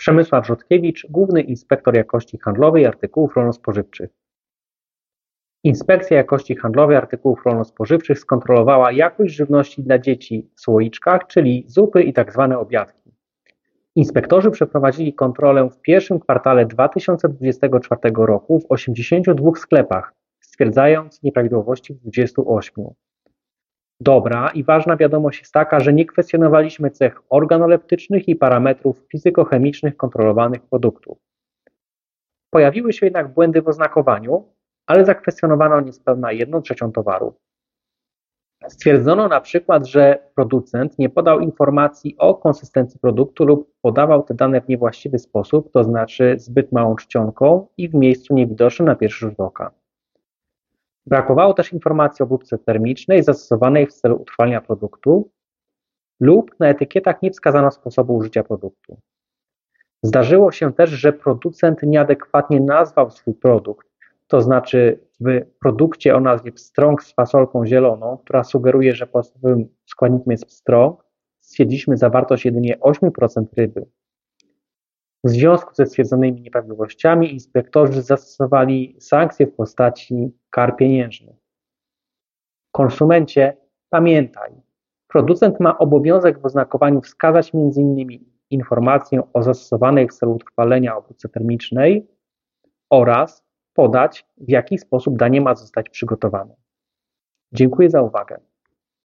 Przemysław Rzodkiewicz, Główny Inspektor Jakości Handlowej Artykułów Rolno-Spożywczych. Inspekcja Jakości Handlowej Artykułów Rolno-Spożywczych skontrolowała jakość żywności dla dzieci w słoiczkach, czyli zupy i tzw. obiadki. Inspektorzy przeprowadzili kontrolę w pierwszym kwartale 2024 roku w 82 sklepach, stwierdzając nieprawidłowości w 28. Dobra i ważna wiadomość jest taka, że nie kwestionowaliśmy cech organoleptycznych i parametrów fizykochemicznych kontrolowanych produktów. Pojawiły się jednak błędy w oznakowaniu, ale zakwestionowano niespełna 1/3 towaru. Stwierdzono na przykład, że producent nie podał informacji o konsystencji produktu lub podawał te dane w niewłaściwy sposób, to znaczy zbyt małą czcionką i w miejscu niewidocznym na pierwszy rzut oka. Brakowało też informacji o obróbce termicznej zastosowanej w celu utrwalenia produktu lub na etykietach nie wskazano sposobu użycia produktu. Zdarzyło się też, że producent nieadekwatnie nazwał swój produkt, to znaczy w produkcie o nazwie pstrąg z fasolką zieloną, która sugeruje, że podstawowym składnikiem jest pstrąg, stwierdziliśmy zawartość jedynie 8% ryby. W związku ze stwierdzonymi nieprawidłowościami inspektorzy zastosowali sankcje w postaci kar pieniężnych. Konsumencie, pamiętaj, producent ma obowiązek w oznakowaniu wskazać m.in. informację o zastosowanej w celu utrwalenia obróbce termicznej oraz podać, w jaki sposób danie ma zostać przygotowane. Dziękuję za uwagę.